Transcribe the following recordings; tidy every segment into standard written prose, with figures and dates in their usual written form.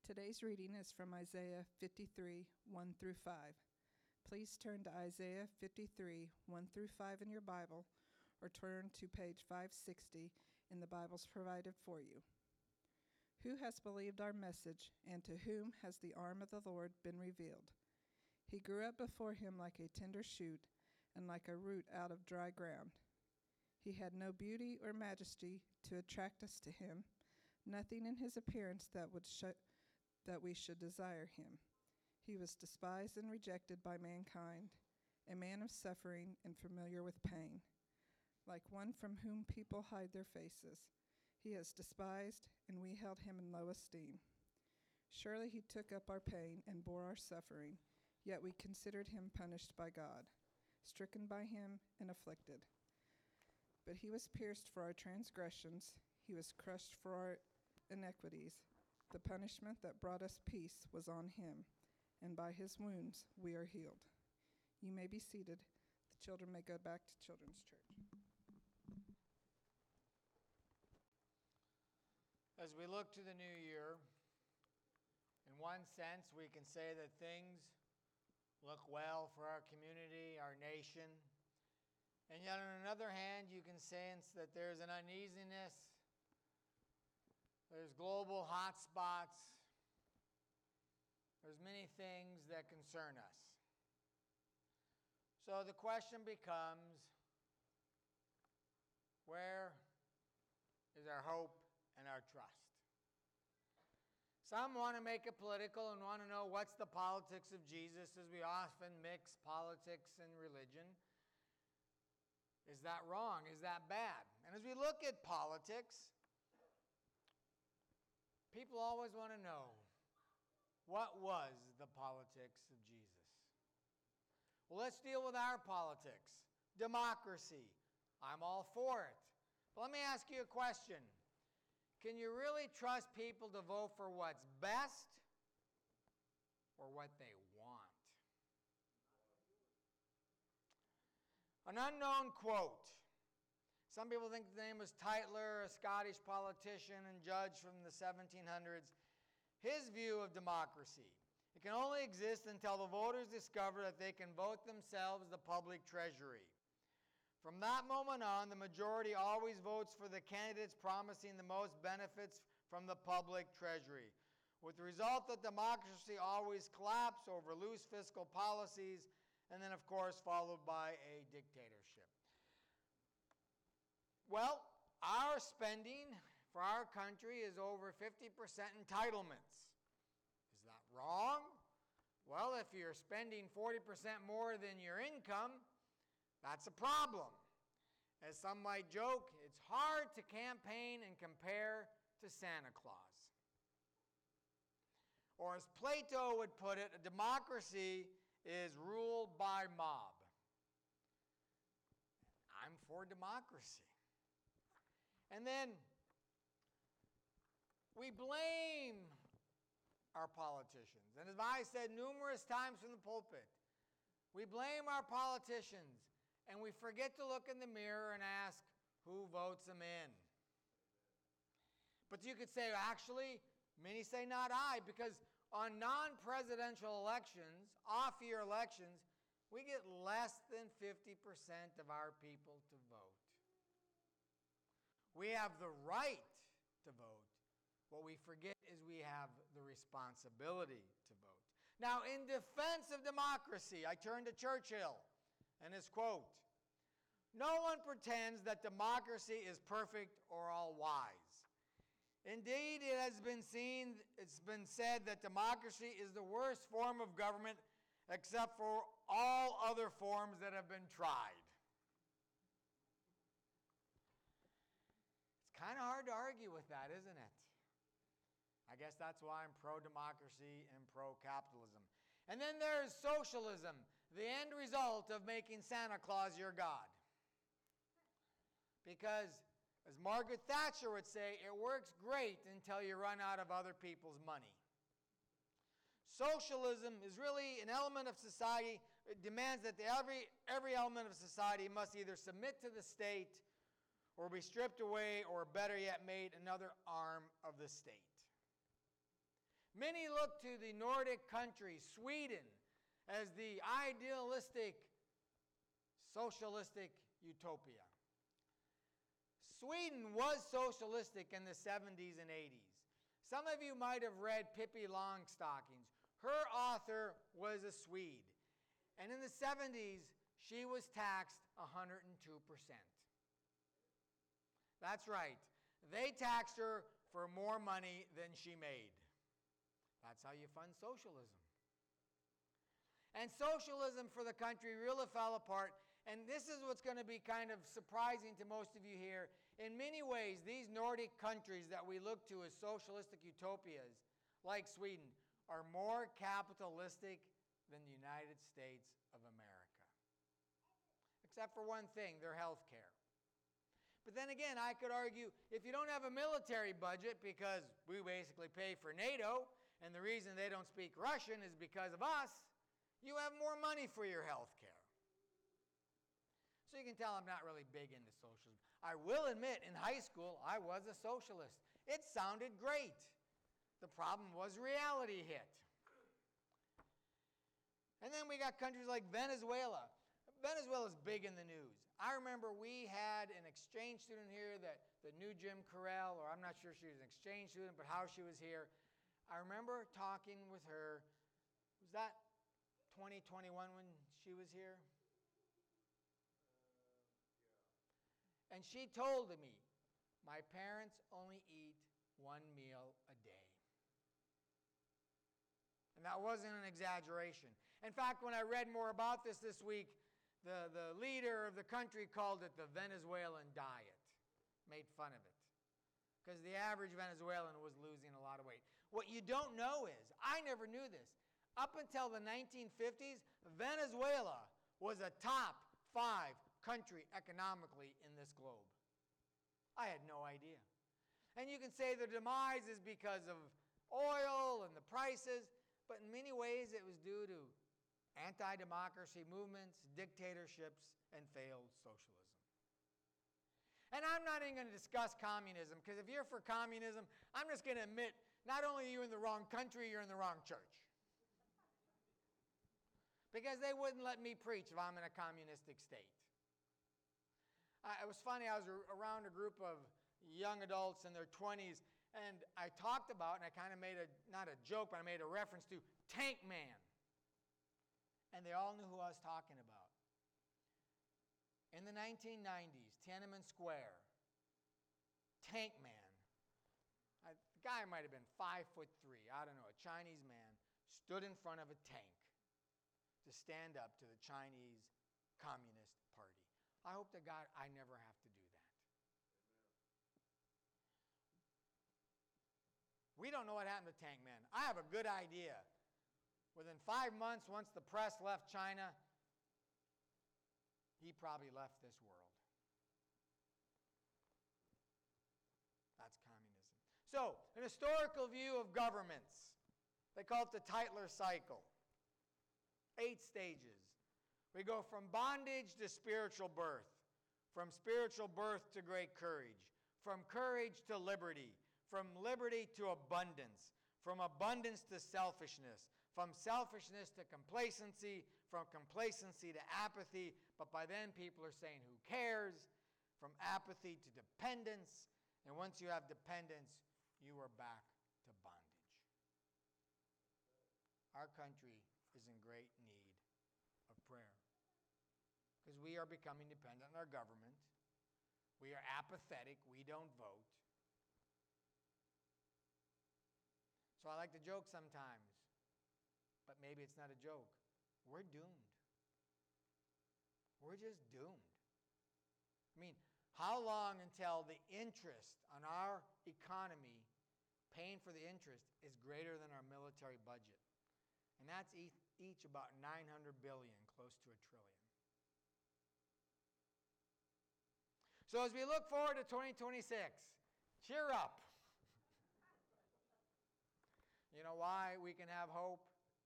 Today's reading is from Isaiah 53, 1 through 5. Please turn to Isaiah 53, 1 through 5 in your Bible, or turn to page 560 in the Bibles provided for you. Who has believed our message, and to whom has the arm of the Lord been revealed? He grew up before him like a tender shoot, and like a root out of dry ground. He had no beauty or majesty to attract us to him, nothing in his appearance that we should desire him. He was despised and rejected by mankind, a man of suffering and familiar with pain, like one from whom people hide their faces. He is despised, and we held him in low esteem. Surely he took up our pain and bore our suffering, yet we considered him punished by God, stricken by him and afflicted. But he was pierced for our transgressions, he was crushed for our iniquities. The punishment that brought us peace was on him, and by his wounds we are healed. You may be seated. The children may go back to Children's Church. As we look to the new year, in one sense, we can say that things look well for our community, our nation. And yet, on another hand, you can sense that there's an uneasiness. There's global hotspots. There's many things that concern us. So the question becomes, where is our hope and our trust? Some want to make it political and want to know what's the politics of Jesus, as we often mix politics and religion. Is that wrong? Is that bad? And as we look at politics, people always want to know, what was the politics of Jesus? Well, let's deal with our politics. Democracy. I'm all for it. But let me ask you a question. Can you really trust people to vote for what's best or what they want? An unknown quote. Some people think the name was Tytler, a Scottish politician and judge from the 1700s. His view of democracy: it can only exist until the voters discover that they can vote themselves the public treasury. From that moment on, the majority always votes for the candidates promising the most benefits from the public treasury, with the result that democracy always collapses over loose fiscal policies, and then, of course, followed by a dictatorship. Well, our spending for our country is over 50% entitlements. Is that wrong? Well, if you're spending 40% more than your income, that's a problem. As some might joke, it's hard to campaign and compare to Santa Claus. Or as Plato would put it, a democracy is ruled by mob. I'm for democracy. And then we blame our politicians. And as I said numerous times from the pulpit, we blame our politicians, and we forget to look in the mirror and ask, who votes them in? But you could say, actually, many say not I, because on non-presidential elections, off-year elections, we get less than 50% of our people to vote. We have the right to vote. What we forget is we have the responsibility to vote. Now, in defense of democracy, I turn to Churchill and his quote: "No one pretends that democracy is perfect or all wise. Indeed, it's been said that democracy is the worst form of government except for all other forms that have been tried." It's kind of hard to argue with that, isn't it? I guess that's why I'm pro-democracy and pro-capitalism. And then there's socialism, the end result of making Santa Claus your God. Because, as Margaret Thatcher would say, it works great until you run out of other people's money. Socialism is really an element of society. It demands that every element of society must either submit to the state or be stripped away, or better yet, made another arm of the state. Many look to the Nordic countries, Sweden, as the idealistic, socialistic utopia. Sweden was socialistic in the 70s and 80s. Some of you might have read Pippi Longstockings. Her author was a Swede. And in the 70s, she was taxed 102%. That's right. They taxed her for more money than she made. That's how you fund socialism. And socialism for the country really fell apart. And this is what's going to be kind of surprising to most of you here. In many ways, these Nordic countries that we look to as socialistic utopias, like Sweden, are more capitalistic than the United States of America. Except for one thing, their health care. But then again, I could argue, if you don't have a military budget, because we basically pay for NATO, and the reason they don't speak Russian is because of us, you have more money for your health care. So you can tell I'm not really big into socialism. I will admit, in high school, I was a socialist. It sounded great. The problem was reality hit. And then we got countries like Venezuela. Venezuela's big in the news. I remember we had an exchange student here that knew Jim Carell, or I'm not sure she was an exchange student, but how she was here. I remember talking with her. Was that 2021 when she was here? And she told me, my parents only eat one meal a day. And that wasn't an exaggeration. In fact, when I read more about this week, the leader of the country called it the Venezuelan diet, made fun of it. Because the average Venezuelan was losing a lot of weight. What you don't know is, I never knew this, up until the 1950s, Venezuela was a top 5 country economically in this globe. I had no idea. And you can say the demise is because of oil and the prices, but in many ways it was due to anti-democracy movements, dictatorships, and failed socialism. And I'm not even going to discuss communism, because if you're for communism, I'm just going to admit, not only are you in the wrong country, you're in the wrong church. Because they wouldn't let me preach if I'm in a communistic state. It was funny, I was around a group of young adults in their 20s, and I talked about, and I kind of made not a joke, but I made a reference to Tank Man. And they all knew who I was talking about. In the 1990s, Tiananmen Square, Tank Man, the guy might have been 5'3", I don't know, a Chinese man, stood in front of a tank to stand up to the Chinese Communist Party. I hope to God I never have to do that. We don't know what happened to Tank Man. I have a good idea. Within 5 months, once the press left China, he probably left this world. That's communism. So, an historical view of governments. They call it the Tytler cycle. 8 stages. We go from bondage to spiritual birth, from spiritual birth to great courage, from courage to liberty, from liberty to abundance, from abundance to selfishness, from selfishness to complacency, from complacency to apathy, but by then people are saying, who cares? From apathy to dependence, and once you have dependence, you are back to bondage. Our country is in great need of prayer. Because we are becoming dependent on our government. We are apathetic. We don't vote. So I like to joke sometimes, but maybe it's not a joke. We're doomed. We're just doomed. I mean, how long until the interest on our economy, paying for the interest, is greater than our military budget? And that's each about $900 billion, close to $1 trillion. So as we look forward to 2026, cheer up. You know why we can have hope?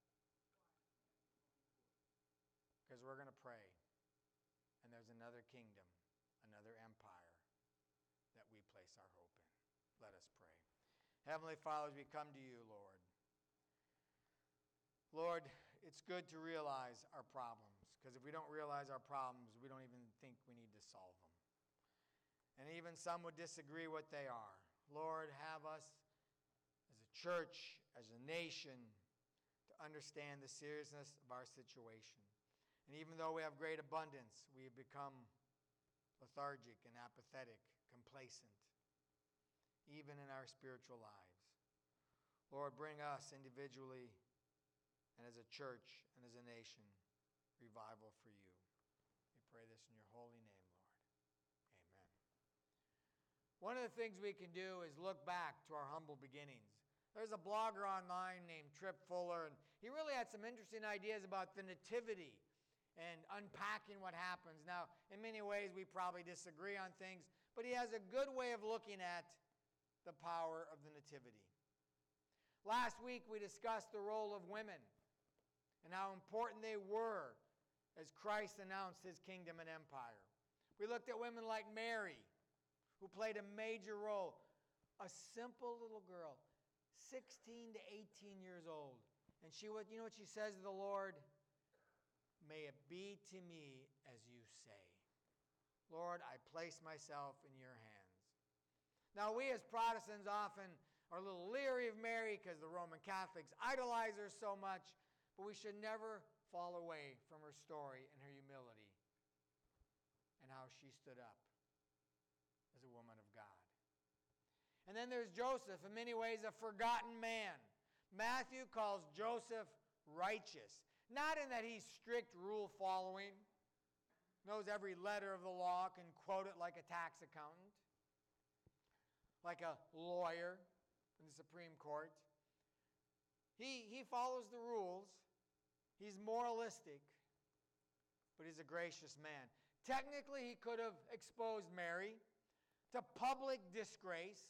Because we're going to pray. And there's another kingdom, another empire that we place our hope in. Let us pray. Heavenly Father, as we come to you, Lord, Lord, it's good to realize our problems, because if we don't realize our problems, we don't even think we need to solve them. And even some would disagree what they are. Lord, have us as a church, as a nation, to understand the seriousness of our situation. And even though we have great abundance, we have become lethargic and apathetic, complacent, even in our spiritual lives. Lord, bring us individually and as a church and as a nation revival for you. We pray this in your holy name, Lord. Amen. One of the things we can do is look back to our humble beginnings. There's a blogger online named Tripp Fuller, and he really had some interesting ideas about the nativity and unpacking what happens. Now, in many ways, we probably disagree on things, but he has a good way of looking at the power of the nativity. Last week, we discussed the role of women and how important they were as Christ announced his kingdom and empire. We looked at women like Mary, who played a major role, a simple little girl, 16 to 18 years old. And you know what she says to the Lord? May it be to me as you say. Lord, I place myself in your hands. Now, we as Protestants often are a little leery of Mary because the Roman Catholics idolize her so much, but we should never fall away from her story and her humility and how she stood up as a woman of God. And then there's Joseph, in many ways a forgotten man. Matthew calls Joseph righteous. Not in that he's strict rule following, knows every letter of the law, can quote it like a tax accountant, like a lawyer in the Supreme Court. He follows the rules. He's moralistic, but he's a gracious man. Technically, he could have exposed Mary to public disgrace.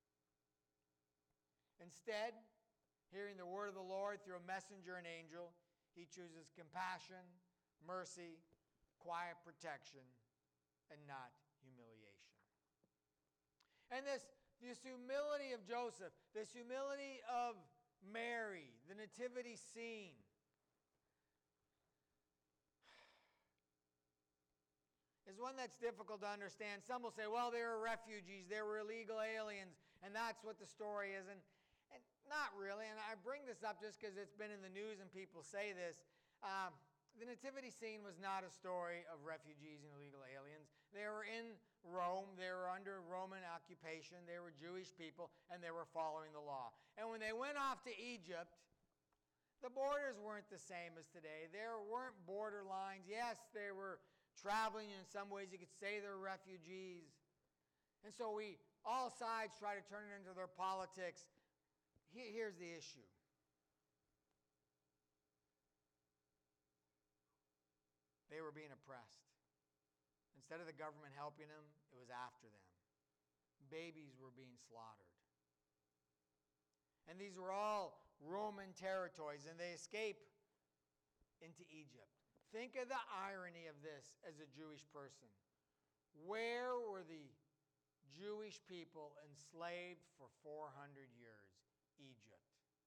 Instead, hearing the word of the Lord through a messenger and angel, he chooses compassion, mercy, quiet protection, and not humiliation. And this humility of Joseph, this humility of Mary, the nativity scene, is one that's difficult to understand. Some will say, well, they were refugees, they were illegal aliens, and that's what the story is. And not really, and I bring this up just because it's been in the news and people say this. The nativity scene was not a story of refugees and illegal aliens. They were in Rome. They were under Roman occupation. They were Jewish people, and they were following the law. And when they went off to Egypt, the borders weren't the same as today. There weren't border lines. Yes, they were traveling. In some ways, you could say they're refugees. And so all sides try to turn it into their politics. Here's the issue. They were being oppressed. Instead of the government helping them, it was after them. Babies were being slaughtered. And these were all Roman territories, and they escape into Egypt. Think of the irony of this as a Jewish person. Where were the Jewish people enslaved for 400 years? Egypt.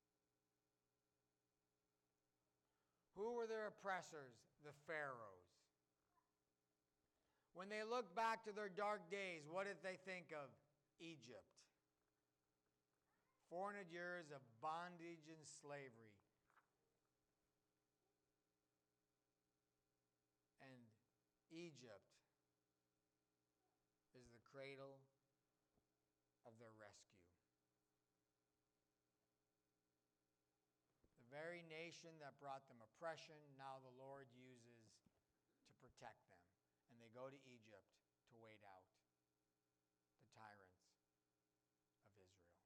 Who were their oppressors? The pharaohs. When they look back to their dark days, what did they think of? Egypt. 400 years of bondage and slavery. And Egypt is the cradle of their rescue. The very nation that brought them oppression, now the Lord uses to protect them. And they go to Egypt to wait out the tyrants of Israel.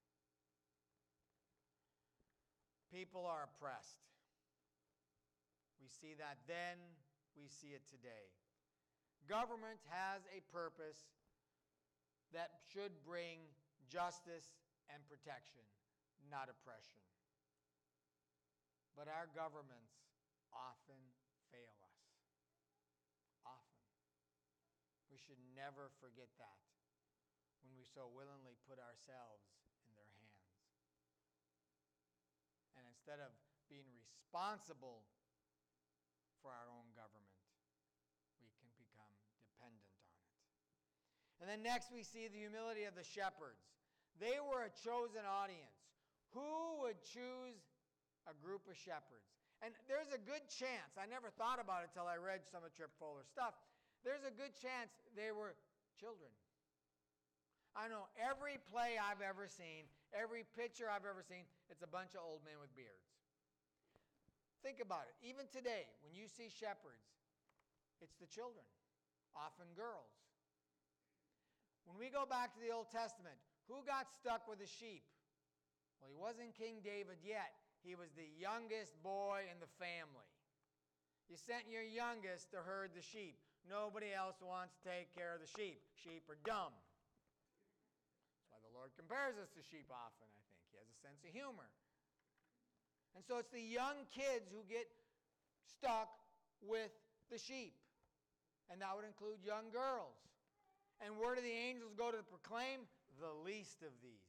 People are oppressed. We see that then, we see it today. Government has a purpose that should bring justice and protection, not oppression. But our governments often fail us. Often. We should never forget that when we so willingly put ourselves in their hands. And instead of being responsible for our own government, we can become dependent on it. And then next we see the humility of the shepherds. They were a chosen audience. Who would choose a group of shepherds? And there's a good chance, I never thought about it until I read some of Trip Fuller's stuff, there's a good chance they were children. I know every play I've ever seen, every picture I've ever seen, it's a bunch of old men with beards. Think about it. Even today, when you see shepherds, it's the children, often girls. When we go back to the Old Testament, who got stuck with the sheep? Well, he wasn't King David yet. He was the youngest boy in the family. You sent your youngest to herd the sheep. Nobody else wants to take care of the sheep. Sheep are dumb. That's why the Lord compares us to sheep often, I think. He has a sense of humor. And so it's the young kids who get stuck with the sheep. And that would include young girls. And where do the angels go to proclaim? The least of these.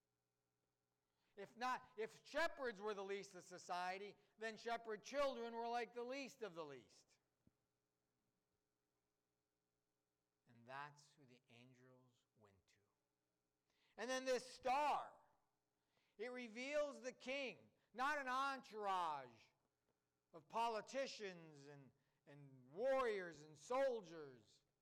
If shepherds were the least of society, then shepherd children were like the least of the least. And that's who the angels went to. And then this star, it reveals the king, not an entourage of politicians and warriors and soldiers.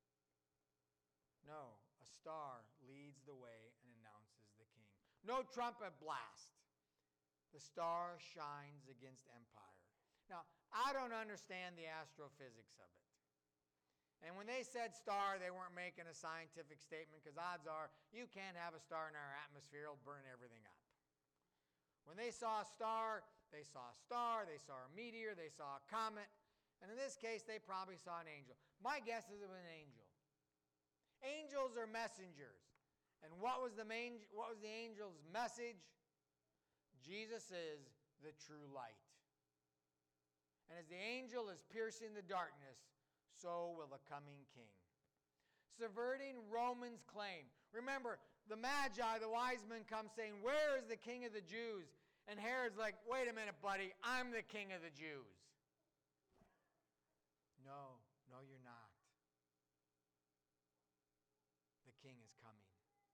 No, a star leads the way and announces the king. No trumpet blast. The star shines against empire. Now, I don't understand the astrophysics of it. And when they said star, they weren't making a scientific statement, because odds are you can't have a star in our atmosphere, it'll burn everything up. When they saw a star, they saw a star, they saw a meteor, they saw a comet, and in this case, they probably saw an angel. My guess is it was an angel. Angels are messengers. And what was the angel's message? Jesus is the true light. And as the angel is piercing the darkness, so will the coming king. Subverting Romans' claim. Remember, the Magi, the wise men, come saying, "Where is the king of the Jews?" And Herod's like, "Wait a minute, buddy, I'm the king of the Jews." No, you're not. The king is coming.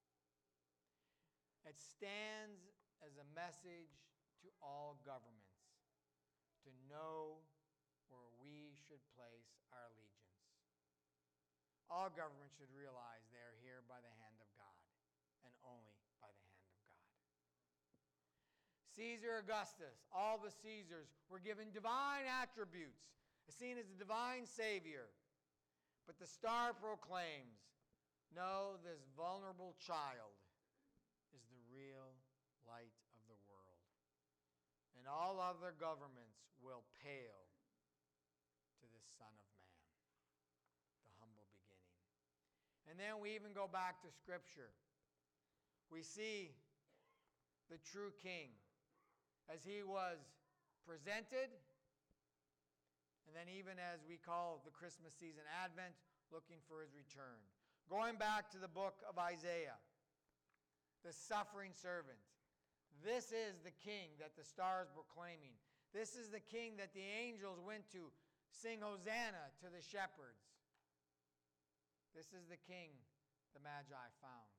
It stands as a message to all governments to know where we should place our allegiance. All governments should realize they are here by the hand of God, and only by the hand of God. Caesar Augustus, all the Caesars were given divine attributes, seen as a divine savior. But the star proclaims, no, this vulnerable child is the real light of the world. And all other governments will pale to this Son of Man, the humble beginning. And then we even go back to Scripture. We see the true King as he was presented, and then even as we call the Christmas season Advent, looking for his return. Going back to the book of Isaiah, the suffering servant. This is the king that the stars were proclaiming. This is the king that the angels went to sing Hosanna to the shepherds. This is the king the Magi found.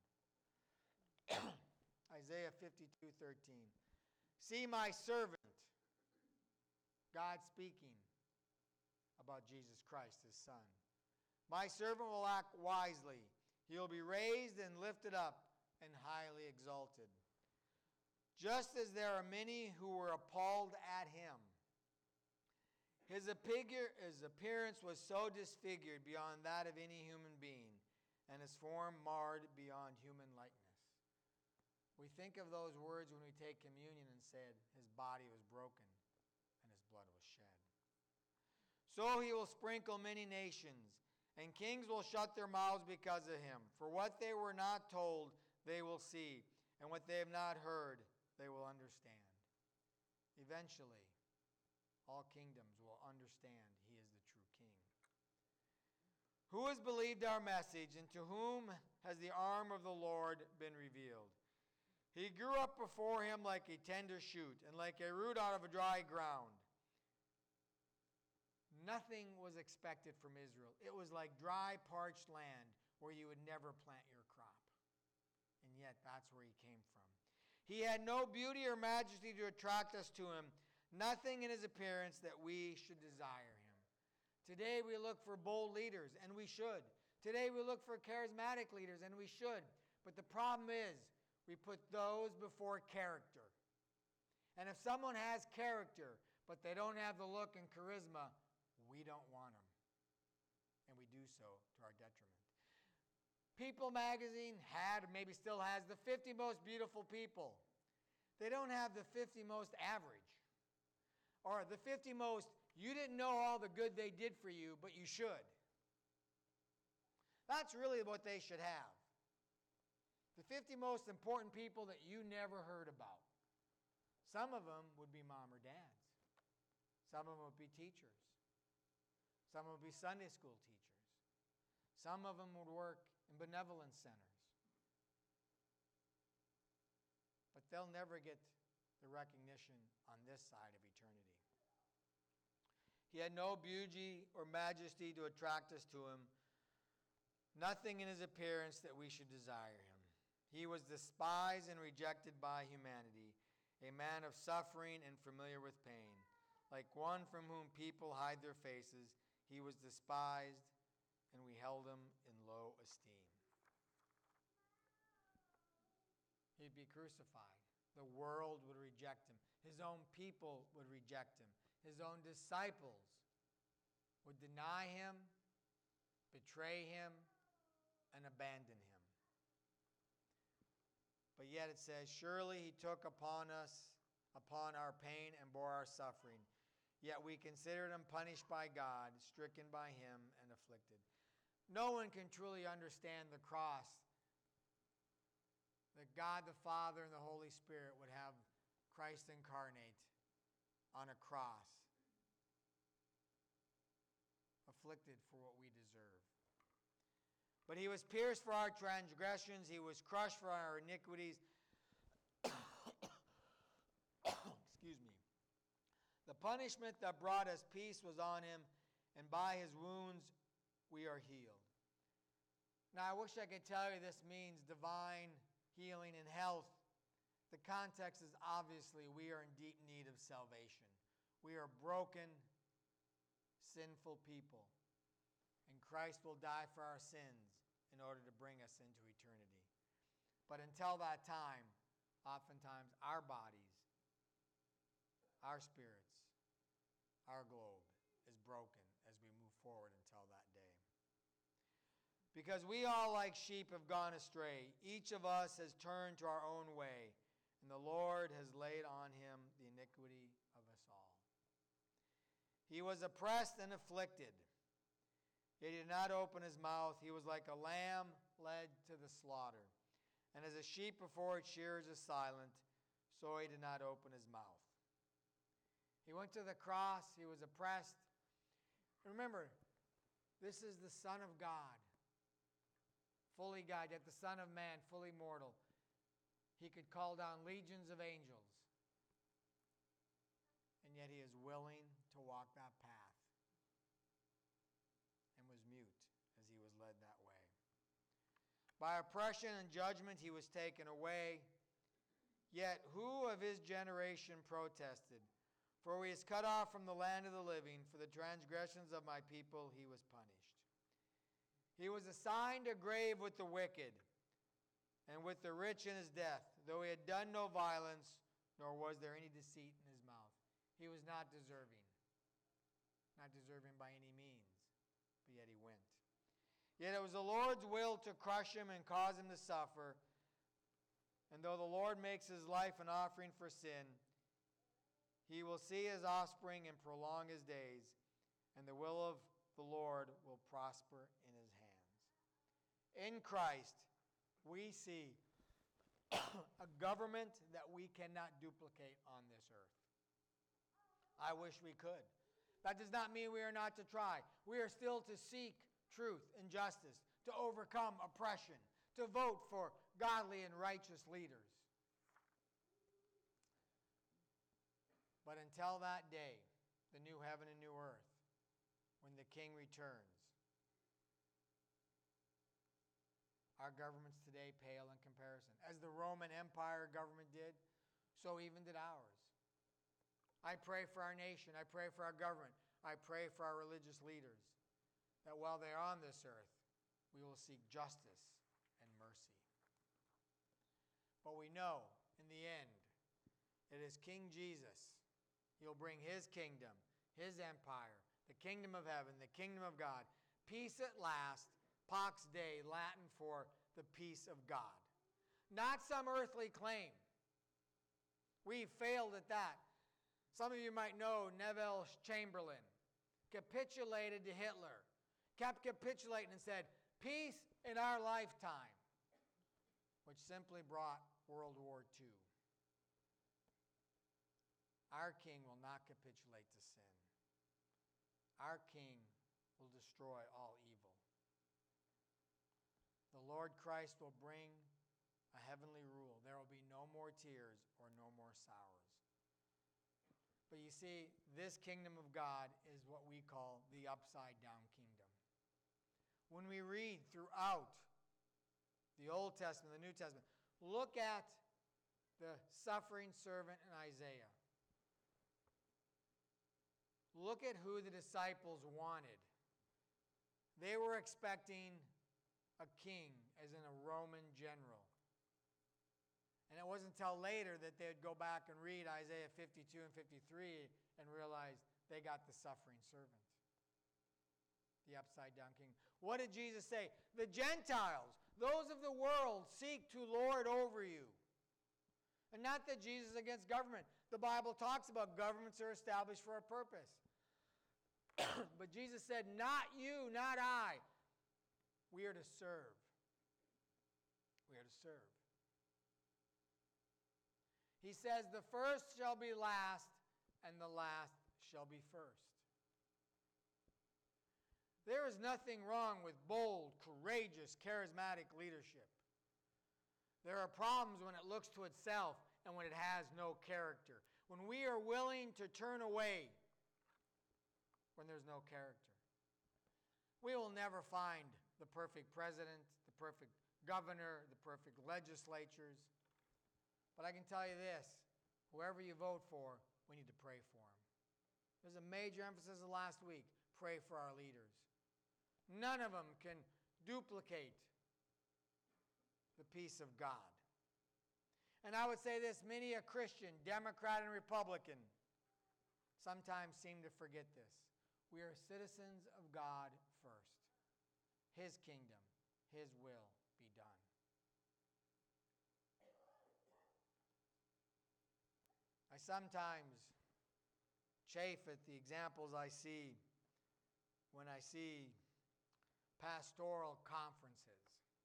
Isaiah 52:13. See my servant, God speaking about Jesus Christ, his son. My servant will act wisely. He will be raised and lifted up and highly exalted. Just as there are many who were appalled at him. His appearance was so disfigured beyond that of any human being, and his form marred beyond human likeness. We think of those words when we take communion and said his body was broken and his blood was shed. So he will sprinkle many nations, and kings will shut their mouths because of him. For what they were not told, they will see, and what they have not heard, they will understand. Eventually, all kingdoms will understand he is the true king. Who has believed our message, and to whom has the arm of the Lord been revealed? He grew up before him like a tender shoot and like a root out of a dry ground. Nothing was expected from Israel. It was like dry, parched land where you would never plant your crop. And yet, that's where he came from. He had no beauty or majesty to attract us to him, nothing in his appearance that we should desire him. Today, we look for bold leaders, and we should. Today, we look for charismatic leaders, and we should. But the problem is, we put those before character. And if someone has character, but they don't have the look and charisma, we don't want them. And we do so to our detriment. People magazine had, maybe still has, the 50 most beautiful people. They don't have the 50 most average. Or the 50 most, you didn't know all the good they did for you, but you should. That's really what they should have. The 50 most important people that you never heard about. Some of them would be mom or dads. Some of them would be teachers. Some would be Sunday school teachers. Some of them would work in benevolence centers. But they'll never get the recognition on this side of eternity. He had no beauty or majesty to attract us to him, nothing in his appearance that we should desire him. He was despised and rejected by humanity, a man of suffering and familiar with pain. Like one from whom people hide their faces, he was despised, and we held him in low esteem. He'd be crucified. The world would reject him. His own people would reject him. His own disciples would deny him, betray him, and abandon him. But yet it says, surely he took upon our pain and bore our suffering. Yet we considered him punished by God, stricken by him, and afflicted. No one can truly understand the cross that God the Father and the Holy Spirit would have Christ incarnate on a cross, afflicted for what we deserve. But he was pierced for our transgressions, he was crushed for our iniquities. Excuse me. The punishment that brought us peace was on him, and by his wounds we are healed. Now, I wish I could tell you this means divine healing and health. The context is obviously we are in deep need of salvation. We are broken, sinful people, and Christ will die for our sins in order to bring us into eternity. But until that time, oftentimes our bodies, our spirits, our globe is broken as we move forward until that day. Because we all like sheep have gone astray. Each of us has turned to our own way, and the Lord has laid on him the iniquity of us all. He was oppressed and afflicted, yet he did not open his mouth. He was like a lamb led to the slaughter. And as a sheep before its shearers is silent, so he did not open his mouth. He went to the cross. He was oppressed. Remember, this is the Son of God, fully God, yet the Son of Man, fully mortal. He could call down legions of angels, and yet he is willing to walk that path and was mute as he was led that way. By oppression and judgment he was taken away, yet who of his generation protested? For he is cut off from the land of the living. For the transgressions of my people he was punished. He was assigned a grave with the wicked, and with the rich in his death, though he had done no violence, nor was there any deceit in his mouth. He was not deserving by any means, but yet he went. Yet it was the Lord's will to crush him and cause him to suffer. And though the Lord makes his life an offering for sin, he will see his offspring and prolong his days, and the will of the Lord will prosper in his hands. In Christ, we see a government that we cannot duplicate on this earth. I wish we could. That does not mean we are not to try. We are still to seek truth and justice, to overcome oppression, to vote for godly and righteous leaders. until that day, the new heaven and new earth, when the King returns, our governments today pale in comparison. As the Roman Empire government did, so even did ours. I pray for our nation. I pray for our government. I pray for our religious leaders, that while they're on this earth, we will seek justice and mercy. But we know, in the end, it is King Jesus. He'll bring his kingdom, his empire, the kingdom of heaven, the kingdom of God. Peace at last, Pax Dei, Latin for the peace of God. Not some earthly claim. We failed at that. Some of you might know Neville Chamberlain capitulated to Hitler, kept capitulating and said, peace in our lifetime, which simply brought World War II. Our King will not capitulate to sin. Our King will destroy all evil. The Lord Christ will bring a heavenly rule. There will be no more tears or no more sorrows. But you see, this kingdom of God is what we call the upside-down kingdom. When we read throughout the Old Testament, the New Testament, look at the suffering servant in Isaiah. Look at who the disciples wanted. They were expecting a king, as in a Roman general. And it wasn't until later that they'd go back and read Isaiah 52 and 53 and realize they got the suffering servant, the upside-down king. What did Jesus say? The Gentiles, those of the world, seek to lord over you. And not that Jesus is against government. The Bible talks about governments are established for a purpose. But Jesus said, not you, not I. We are to serve. We are to serve. He says, the first shall be last, and the last shall be first. There is nothing wrong with bold, courageous, charismatic leadership. There are problems when it looks to itself and when it has no character. When we are willing to turn away when there's no character. We will never find the perfect president, the perfect governor, the perfect legislatures. But I can tell you this, whoever you vote for, we need to pray for them. There's a major emphasis last week, pray for our leaders. None of them can duplicate the peace of God. And I would say this, many a Christian, Democrat and Republican, sometimes seem to forget this. We are citizens of God first. His kingdom, his will be done. I sometimes chafe at the examples I see when I see pastoral conferences.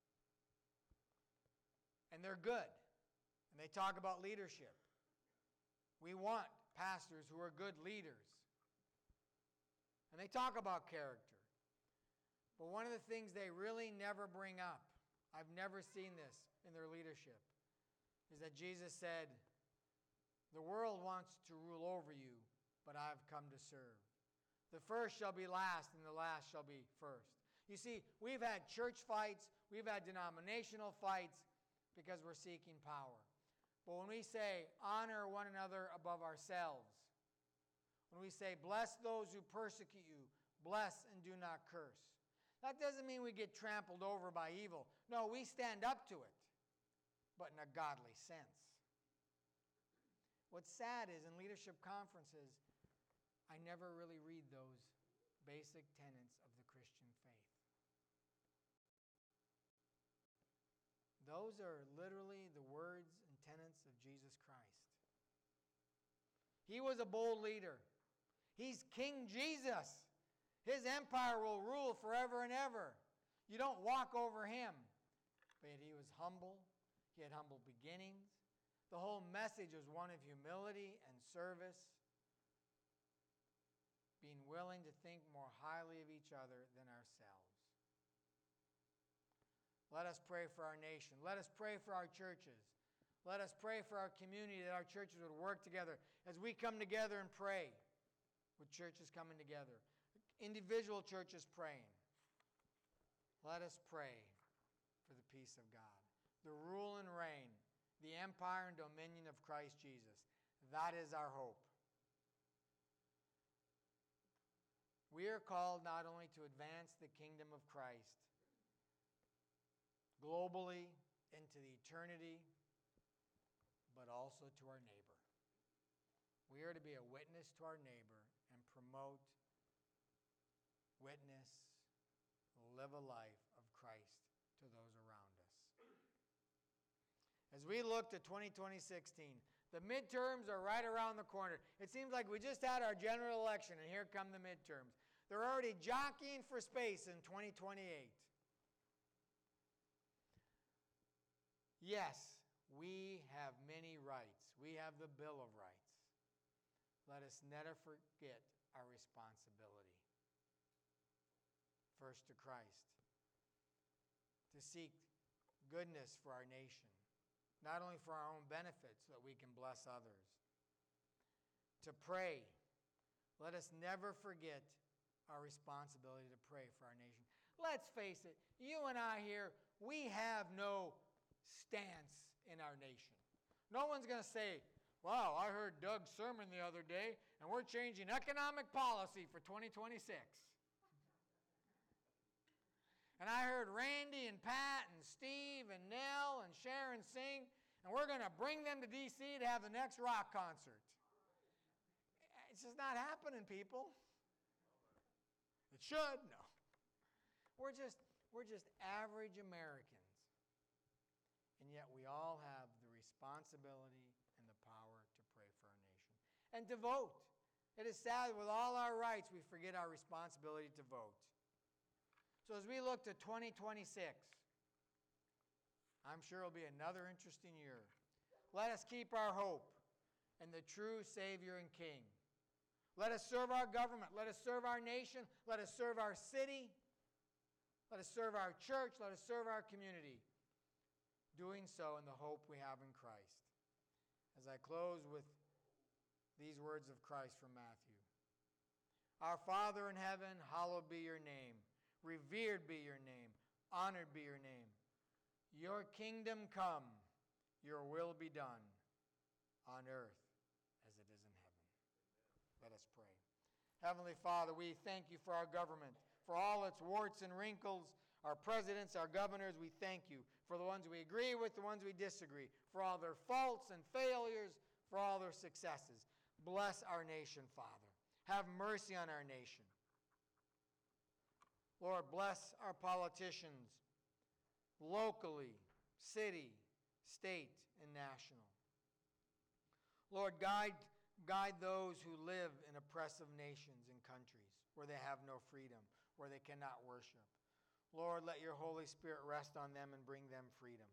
And they're good. And they talk about leadership. We want pastors who are good leaders. And they talk about character. But one of the things they really never bring up, I've never seen this in their leadership, is that Jesus said, the world wants to rule over you, but I've come to serve. The first shall be last, and the last shall be first. You see, we've had church fights, we've had denominational fights, because we're seeking power. But when we say, honor one another above ourselves, when we say, bless those who persecute you, bless and do not curse, that doesn't mean we get trampled over by evil. No, we stand up to it, but in a godly sense. What's sad is in leadership conferences, I never really read those basic tenets of the Christian faith. Those are literally the words and tenets of Jesus Christ. He was a bold leader. He's King Jesus. His empire will rule forever and ever. You don't walk over him. But he was humble. He had humble beginnings. The whole message was one of humility and service, being willing to think more highly of each other than ourselves. Let us pray for our nation. Let us pray for our churches. Let us pray for our community, that our churches would work together as we come together and pray, with churches coming together, individual churches praying. Let us pray for the peace of God, the rule and reign, the empire and dominion of Christ Jesus. That is our hope. We are called not only to advance the kingdom of Christ globally into the eternity, but also to our neighbor. We are to be a witness to our neighbor and promote, witness, live a life of Christ to those around us. As we look to 2016, the midterms are right around the corner. It seems like we just had our general election, and here come the midterms. They're already jockeying for space in 2028. Yes, we have many rights. We have the Bill of Rights. Let us never forget our responsibility. First to Christ, to seek goodness for our nation, not only for our own benefit so that we can bless others. To pray. Let us never forget our responsibility to pray for our nation. Let's face it, you and I here, we have no stance in our nation. No one's going to say, wow, I heard Doug's sermon the other day, and we're changing economic policy for 2026. And I heard Randy and Pat and Steve and Nell and Sharon sing, and we're going to bring them to D.C. to have the next rock concert. It's just not happening, people. It should. No. We're just average Americans. And yet we all have the responsibility and the power to pray for our nation. And to vote. It is sad with all our rights we forget our responsibility to vote. So as we look to 2026, I'm sure it'll be another interesting year. Let us keep our hope in the true Savior and King. Let us serve our government. Let us serve our nation. Let us serve our city. Let us serve our church. Let us serve our community. Doing so in the hope we have in Christ. As I close with these words of Christ from Matthew. Our Father in heaven, hallowed be your name. Revered be your name. Honored be your name. Your kingdom come. Your will be done on earth as it is in heaven. Let us pray. Heavenly Father, we thank you for our government, for all its warts and wrinkles, our presidents, our governors. We thank you for the ones we agree with, the ones we disagree, for all their faults and failures, for all their successes. Bless our nation, Father. Have mercy on our nation. Lord, bless our politicians locally, city, state, and national. Lord, guide those who live in oppressive nations and countries where they have no freedom, where they cannot worship. Lord, let your Holy Spirit rest on them and bring them freedom.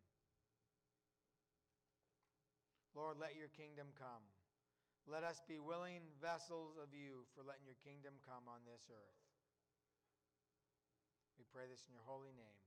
Lord, let your kingdom come. Let us be willing vessels of you for letting your kingdom come on this earth. We pray this in your holy name.